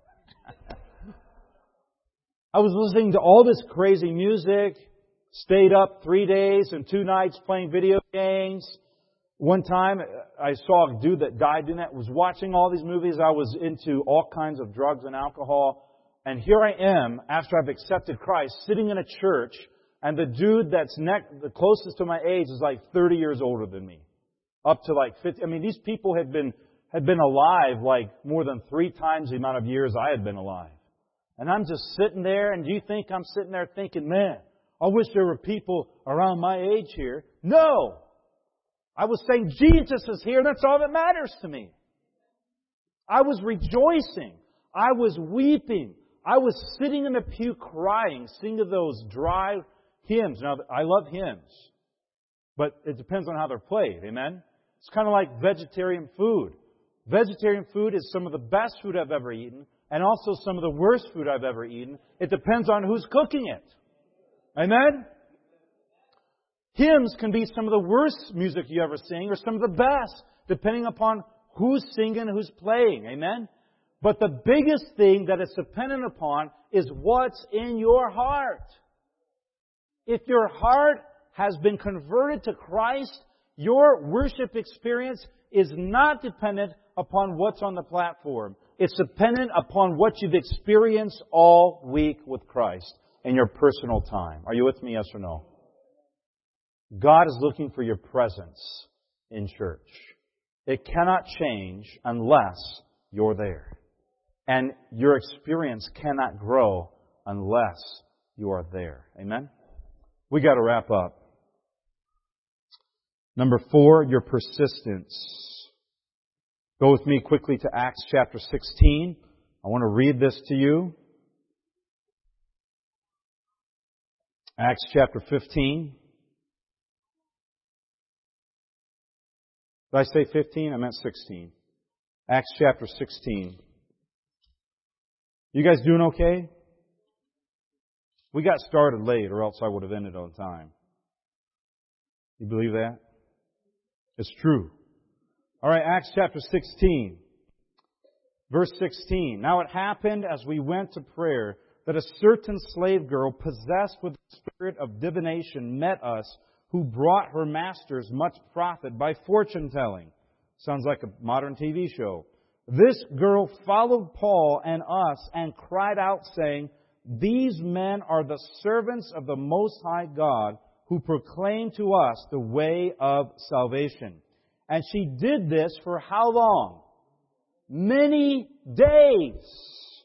I was listening to all this crazy music, stayed up three days and two nights playing video games. One time I saw a dude that died doing that, was watching all these movies. I was into all kinds of drugs and alcohol. And here I am, after I've accepted Christ, sitting in a church, and the dude that's next, the closest to my age is like thirty years older than me. Up to like fifty. I mean, these people had been, had been alive like more than three times the amount of years I had been alive. And I'm just sitting there, and do you think I'm sitting there thinking, man, I wish there were people around my age here? No! I was saying, Jesus is here, and that's all that matters to me. I was rejoicing. I was weeping. I was sitting in the pew crying, singing those dry hymns. Now, I love hymns, but it depends on how they're played. Amen? It's kind of like vegetarian food. Vegetarian food is some of the best food I've ever eaten, and also some of the worst food I've ever eaten. It depends on who's cooking it. Amen? Hymns can be some of the worst music you ever sing, or some of the best, depending upon who's singing and who's playing. Amen? But the biggest thing that it's dependent upon is what's in your heart. If your heart has been converted to Christ, your worship experience is not dependent upon what's on the platform. It's dependent upon what you've experienced all week with Christ in your personal time. Are you with me, yes or no? God is looking for your presence in church. It cannot change unless you're there. And your experience cannot grow unless you are there. Amen? We got to wrap up. Number four, your persistence. Go with me quickly to Acts chapter sixteen. I want to read this to you. Acts chapter fifteen. Did I say fifteen? I meant sixteen. Acts chapter sixteen. You guys doing okay? We got started late, or else I would have ended on time. You believe that? It's true. All right, Acts chapter sixteen. Verse sixteen. Now it happened as we went to prayer that a certain slave girl possessed with the spirit of divination met us, who brought her masters much profit by fortune telling. Sounds like a modern T V show. This girl followed Paul and us and cried out, saying, "These men are the servants of the Most High God, who proclaim to us the way of salvation." And she did this for how long? Many days.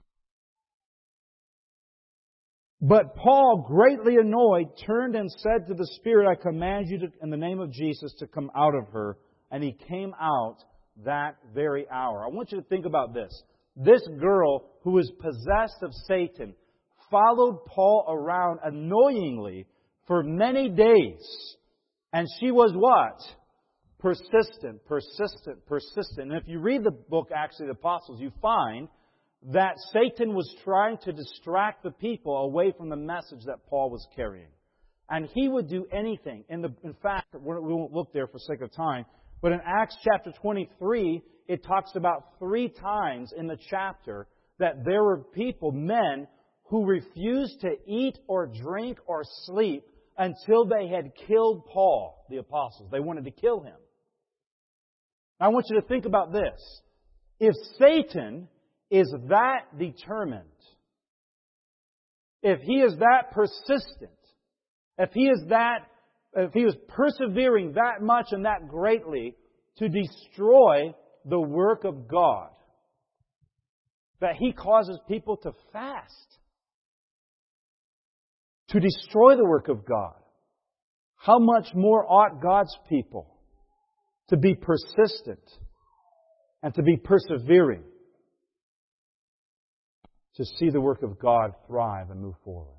But Paul, greatly annoyed, turned and said to the spirit, "I command you to, in the name of Jesus to come out of her." And he came out that very hour. I want you to think about this. This girl who was possessed of Satan followed Paul around annoyingly for many days. And she was what? Persistent, persistent, persistent. And if you read the book, actually, the Apostles, you find that Satan was trying to distract the people away from the message that Paul was carrying. And he would do anything. In, the, in fact, we won't look there for sake of time, but in Acts chapter twenty-three, it talks about three times in the chapter that there were people, men, who refused to eat or drink or sleep until they had killed Paul, the apostles. They wanted to kill him. I want you to think about this. If Satan is that determined, if he is that persistent, if he is that, if he is persevering that much and that greatly to destroy the work of God, that he causes people to fast, to destroy the work of God, how much more ought God's people to be persistent and to be persevering to see the work of God thrive and move forward?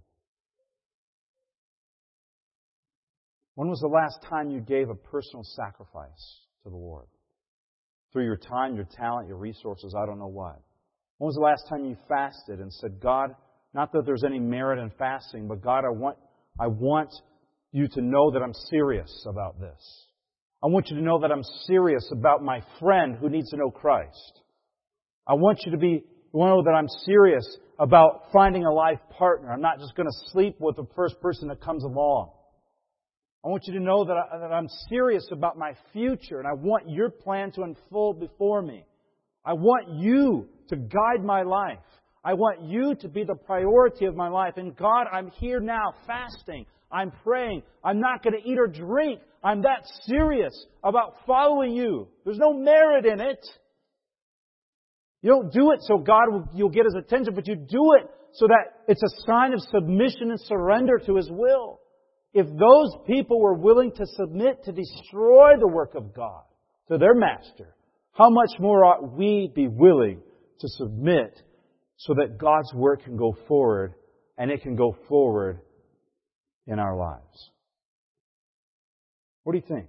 When was the last time you gave a personal sacrifice to the Lord? Through your time, your talent, your resources, I don't know what. When was the last time you fasted and said, "God, not that there's any merit in fasting, but God, I want, I want you to know that I'm serious about this. I want you to know that I'm serious about my friend who needs to know Christ. I want you to be, know that I'm serious about finding a life partner. I'm not just going to sleep with the first person that comes along. I want you to know that, I, that I'm serious about my future, and I want your plan to unfold before me. I want you to guide my life. I want you to be the priority of my life. And God, I'm here now fasting. I'm praying. I'm not going to eat or drink. I'm that serious about following you. There's no merit in it. You don't do it so God will, you'll get His attention, but you do it so that it's a sign of submission and surrender to His will. If those people were willing to submit to destroy the work of God to their master, how much more ought we be willing to submit so that God's work can go forward, and it can go forward in our lives? What do you think?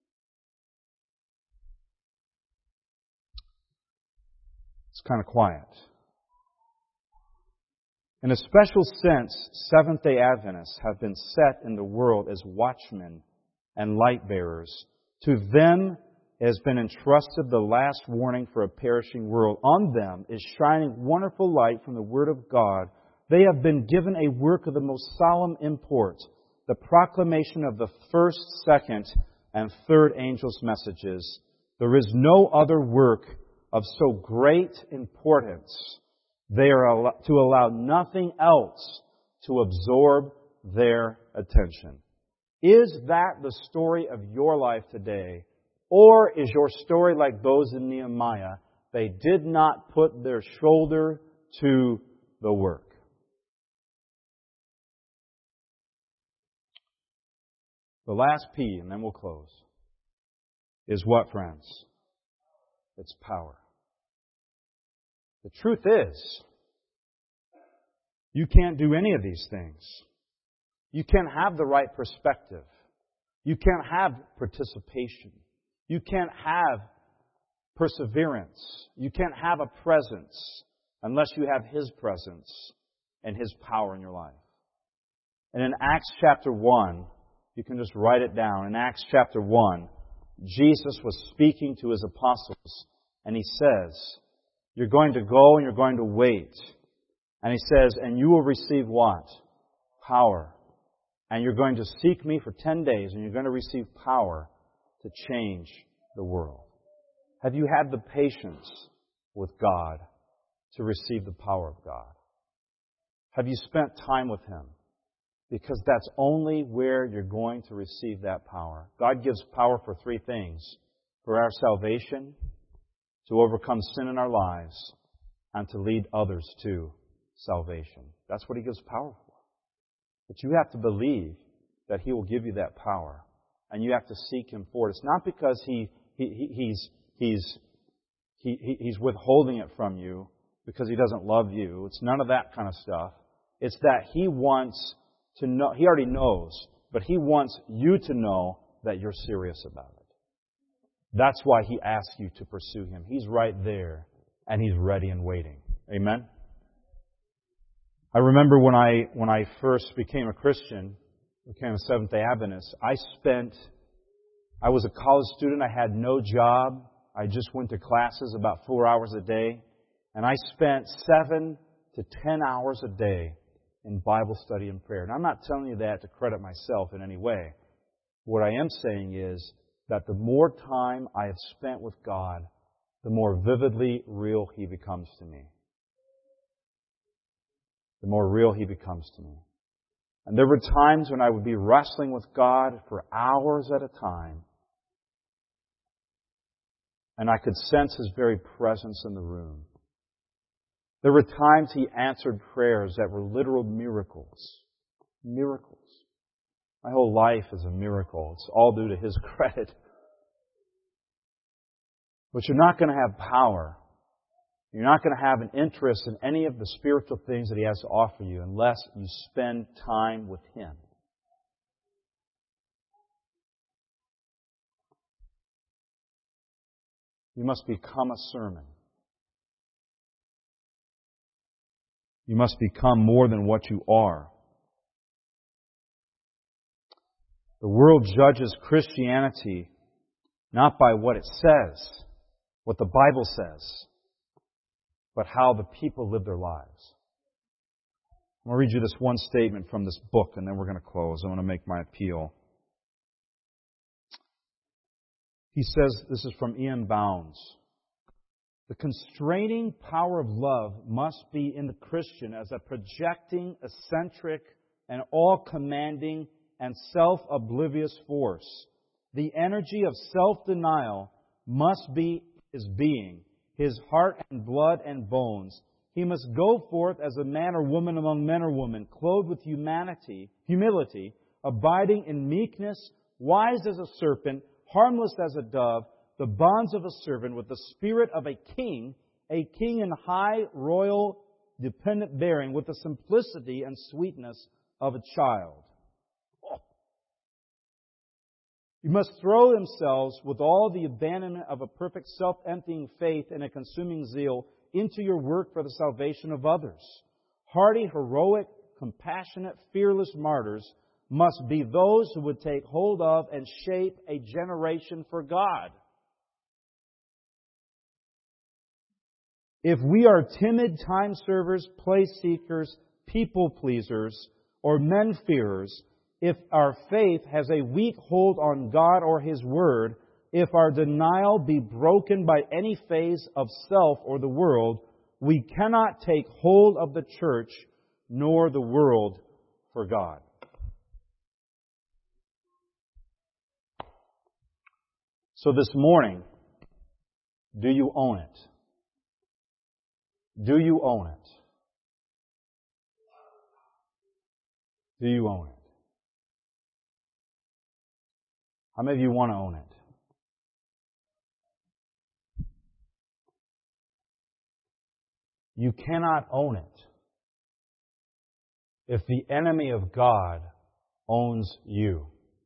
It's kind of quiet. In a special sense, Seventh-day Adventists have been set in the world as watchmen and light bearers. To them has been entrusted the last warning for a perishing world. On them is shining wonderful light from the Word of God. They have been given a work of the most solemn import, the proclamation of the first, second, and third angels' messages. There is no other work of so great importance. They are to allow nothing else to absorb their attention. Is that the story of your life today? Or is your story like those in Nehemiah? They did not put their shoulder to the work. The last P, and then we'll close, is what, friends? It's power. The truth is, you can't do any of these things. You can't have the right perspective. You can't have participation. You can't have perseverance. You can't have a presence unless you have His presence and His power in your life. And in Acts chapter one, you can just write it down. In Acts chapter one, Jesus was speaking to His apostles, and He says, you're going to go and you're going to wait. And He says, and you will receive what? Power. And you're going to seek Me for ten days, and you're going to receive power to change the world. Have you had the patience with God to receive the power of God? Have you spent time with Him? Because that's only where you're going to receive that power. God gives power for three things. For our salvation, to overcome sin in our lives, and to lead others to salvation. That's what He gives power for. But you have to believe that He will give you that power. And you have to seek Him for it. It's not because He, he, he He's He's he, he, He's withholding it from you because He doesn't love you. It's none of that kind of stuff. It's that He wants to know, He already knows, but He wants you to know that you're serious about it. That's why He asks you to pursue Him. He's right there, and He's ready and waiting. Amen? I remember when I when I first became a Christian, became a Seventh-day Adventist, I spent, I was a college student, I had no job, I just went to classes about four hours a day, and I spent seven to ten hours a day in Bible study and prayer. And I'm not telling you that to credit myself in any way. What I am saying is that the more time I have spent with God, the more vividly real He becomes to me. The more real He becomes to me. And there were times when I would be wrestling with God for hours at a time, and I could sense His very presence in the room. There were times He answered prayers that were literal miracles. Miracles. My whole life is a miracle. It's all due to His credit. But you're not going to have power. You're not going to have an interest in any of the spiritual things that He has to offer you unless you spend time with Him. You must become a sermon. You must become more than what you are. The world judges Christianity not by what it says, what the Bible says, but how the people live their lives. I'm going to read you this one statement from this book, and then we're going to close. I want to make my appeal. He says, this is from Ian Bounds. The constraining power of love must be in the Christian as a projecting, eccentric, and all-commanding and self-oblivious force. The energy of self-denial must be his being, his heart and blood and bones. He must go forth as a man or woman among men or women, clothed with humanity, humility, abiding in meekness, wise as a serpent, harmless as a dove, the bonds of a servant with the spirit of a king, a king in high royal dependent bearing, with the simplicity and sweetness of a child. Oh. You must throw themselves with all the abandonment of a perfect self-emptying faith and a consuming zeal into your work for the salvation of others. Hardy, heroic, compassionate, fearless martyrs must be those who would take hold of and shape a generation for God. If we are timid time servers, place seekers, people pleasers, or men-fearers, if our faith has a weak hold on God or His Word, if our denial be broken by any phase of self or the world, we cannot take hold of the church nor the world for God. So this morning, do you own it? Do you own it? Do you own it? How many of you want to own it? You cannot own it if the enemy of God owns you.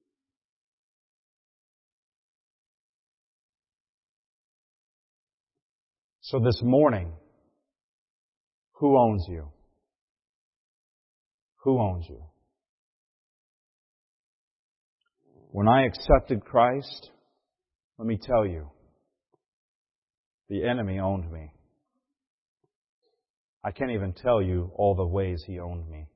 So this morning, who owns you? Who owns you? When I accepted Christ, let me tell you, the enemy owned me. I can't even tell you all the ways he owned me.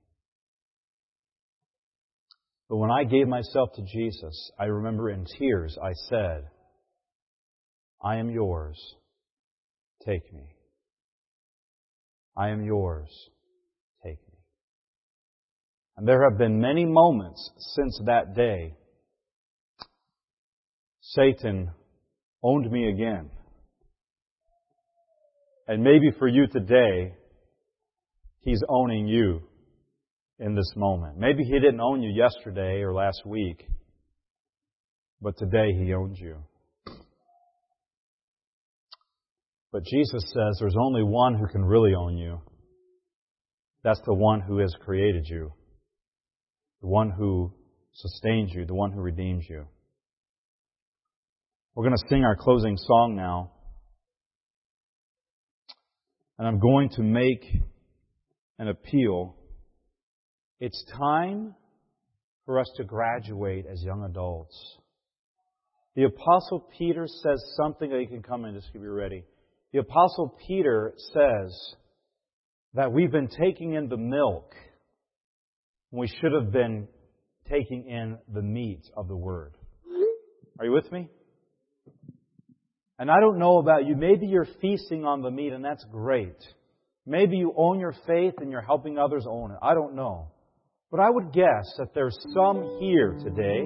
But when I gave myself to Jesus, I remember in tears I said, I am yours. Take me. I am yours. Take me. And there have been many moments since that day. Satan owned me again. And maybe for you today, he's owning you in this moment. Maybe he didn't own you yesterday or last week, but today he owns you. But Jesus says there's only one who can really own you. That's the one who has created you, the one who sustains you, the one who redeems you. We're going to sing our closing song now. And I'm going to make an appeal. It's time for us to graduate as young adults. The Apostle Peter says something that you can come in just to be ready. The Apostle Peter says that we've been taking in the milk when we should have been taking in the meat of the Word. Are you with me? And I don't know about you. Maybe you're feasting on the meat, and that's great. Maybe you own your faith and you're helping others own it. I don't know. But I would guess that there's some here today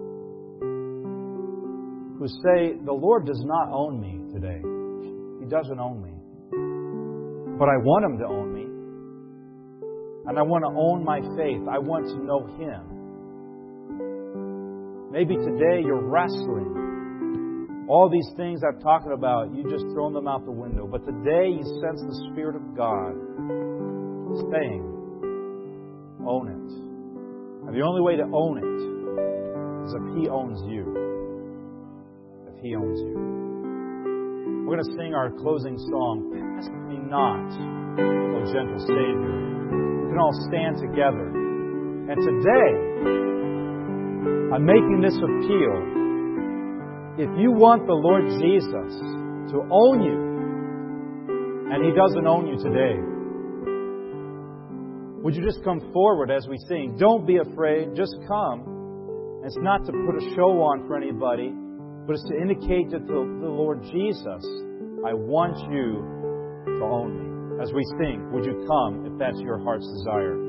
who say, the Lord does not own me today. He doesn't own me. But I want Him to own me. And I want to own my faith. I want to know Him. Maybe today you're wrestling. All these things I've talked about, you just thrown them out the window. But today you sense the Spirit of God saying, own it. And the only way to own it is if He owns you. If He owns you. We're going to sing our closing song, Pass Me Not, O Gentle Savior. We can all stand together. And today, I'm making this appeal. If you want the Lord Jesus to own you, and He doesn't own you today, would you just come forward as we sing? Don't be afraid. Just come. It's not to put a show on for anybody, but it's to indicate to the Lord Jesus, I want you to own me. As we sing, would you come if that's your heart's desire?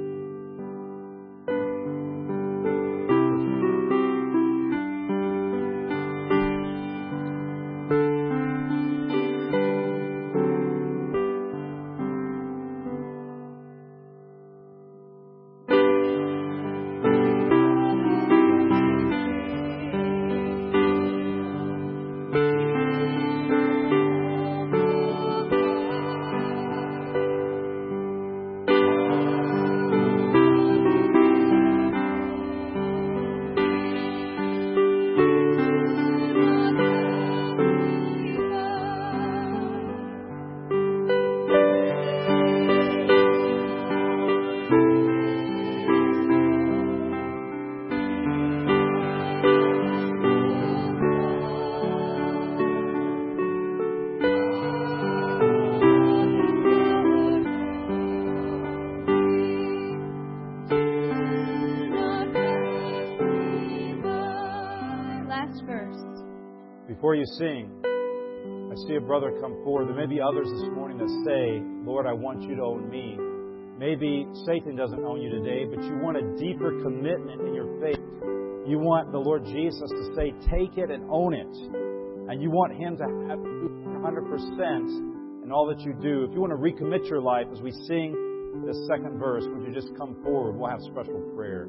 before you sing, I see a brother come forward. There may be others this morning that say, Lord, I want you to own me. Maybe Satan doesn't own you today, but you want a deeper commitment in your faith. You want the Lord Jesus to say, take it and own it. And you want Him to have one hundred percent in all that you do. If you want to recommit your life as we sing this second verse, would you just come forward? We'll have special prayer.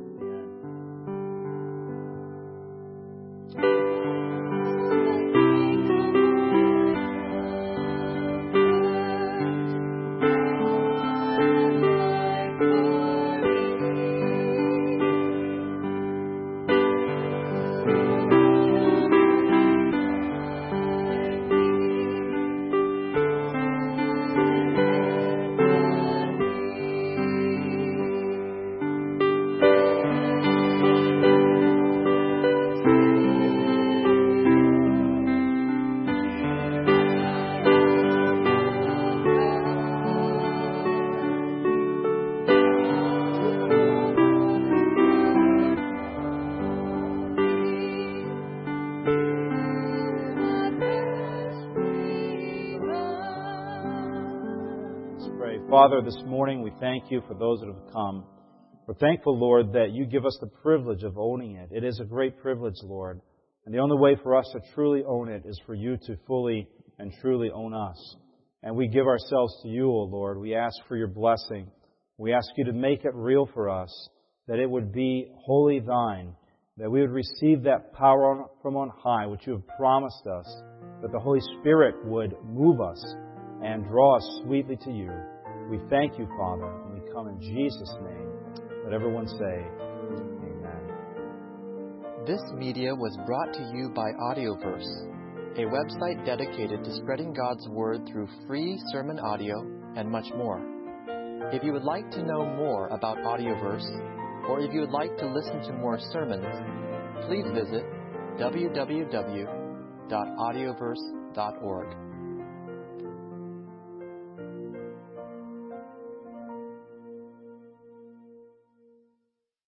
Father, this morning we thank You for those that have come. We're thankful, Lord, that You give us the privilege of owning it. It is a great privilege, Lord. And the only way for us to truly own it is for You to fully and truly own us. And we give ourselves to You, O Lord. We ask for Your blessing. We ask You to make it real for us, that it would be wholly Thine, that we would receive that power from on high, which You have promised us, that the Holy Spirit would move us and draw us sweetly to You. We thank You, Father, and we come in Jesus' name. Let everyone say, Amen. This media was brought to you by Audioverse, a website dedicated to spreading God's Word through free sermon audio and much more. If you would like to know more about Audioverse, or if you would like to listen to more sermons, please visit w w w dot audioverse dot org.